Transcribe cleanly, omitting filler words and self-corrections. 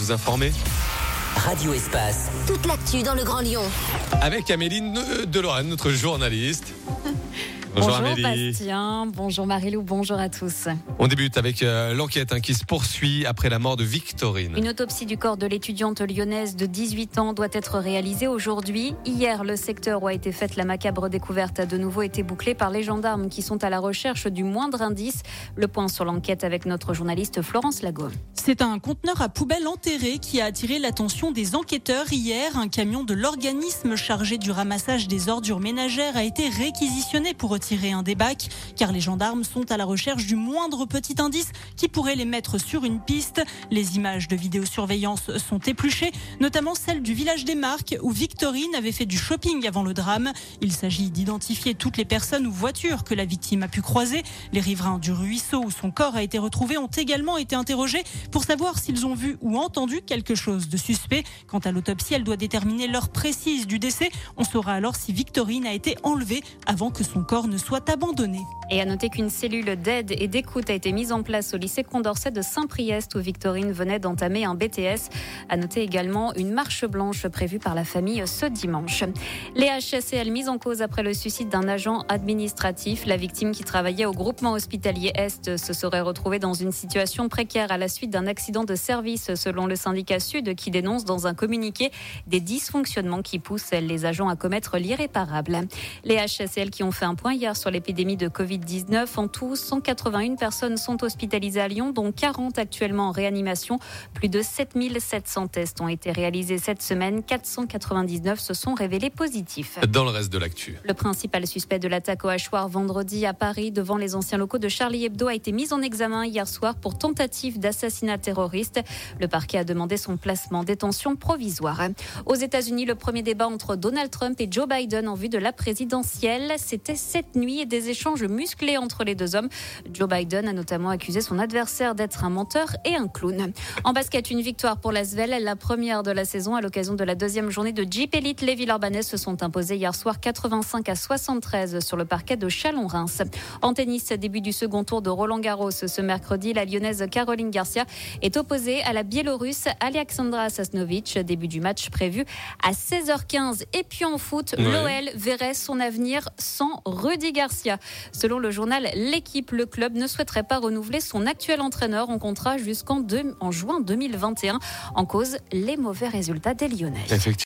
vous informer. Radio Espace. Toute l'actu dans le Grand Lyon. Avec Améline de Lorraine, notre journaliste. Bonjour Amélie. Bastien, bonjour Marilou, bonjour à tous. On débute avec l'enquête qui se poursuit après la mort de Victorine. Une autopsie du corps de l'étudiante lyonnaise de 18 ans doit être réalisée aujourd'hui. Hier, le secteur où a été faite la macabre découverte a de nouveau été bouclé par les gendarmes qui sont à la recherche du moindre indice. Le point sur l'enquête avec notre journaliste Florence Lago. C'est un conteneur à poubelle enterré qui a attiré l'attention des enquêteurs hier. Un camion de l'organisme chargé du ramassage des ordures ménagères a été réquisitionné pour retirer un des bacs, car les gendarmes sont à la recherche du moindre petit indice qui pourrait les mettre sur une piste. Les images de vidéosurveillance sont épluchées, notamment celle du village des Marques où Victorine avait fait du shopping avant le drame. Il s'agit d'identifier toutes les personnes ou voitures que la victime a pu croiser. Les riverains du ruisseau où son corps a été retrouvé ont également été interrogés pour savoir s'ils ont vu ou entendu quelque chose de suspect. Quant à l'autopsie, elle doit déterminer l'heure précise du décès. On saura alors si Victorine a été enlevée avant que son corps ne soit abandonné. Et à noter qu'une cellule d'aide et d'écoute a été mise en place au lycée Condorcet de Saint-Priest où Victorine venait d'entamer un BTS. À noter également une marche blanche prévue par la famille ce dimanche. Les HCL mises en cause après le suicide d'un agent administratif. La victime qui travaillait au groupement hospitalier Est se serait retrouvée dans une situation précaire à la suite d'un accident de service selon le syndicat Sud qui dénonce dans un communiqué des dysfonctionnements qui poussent les agents à commettre l'irréparable. Les HCL qui ont fait un point hier sur l'épidémie de Covid-19. En tout, 181 personnes sont hospitalisées à Lyon, dont 40 actuellement en réanimation. Plus de 7700 tests ont été réalisés cette semaine. 499 se sont révélés positifs. Dans le reste de l'actu. Le principal suspect de l'attaque au hachoir vendredi à Paris devant les anciens locaux de Charlie Hebdo a été mis en examen hier soir pour tentative d'assassinat terroriste. Le parquet a demandé son placement en détention provisoire. Aux États-Unis, le premier débat entre Donald Trump et Joe Biden en vue de la présidentielle, c'était cette nuit et des échanges musclés entre les deux hommes. Joe Biden a notamment accusé son adversaire d'être un menteur et un clown. En basket, une victoire pour l'Asvel, la première de la saison à l'occasion de la deuxième journée de Jeep Elite. Les Villeurbanais se sont imposés hier soir 85-73 sur le parquet de Chalon-Reims. En tennis, début du second tour de Roland-Garros ce mercredi, la Lyonnaise Caroline Garcia est opposée à la Biélorusse Alexandra Sasnovic. Début du match prévu à 16h15. Et puis en foot, l'OL verrait son avenir sans Rudy Garcia. Selon le journal L'Équipe, le club ne souhaiterait pas renouveler son actuel entraîneur en contrat jusqu'en juin 2021. En cause, les mauvais résultats des Lyonnais.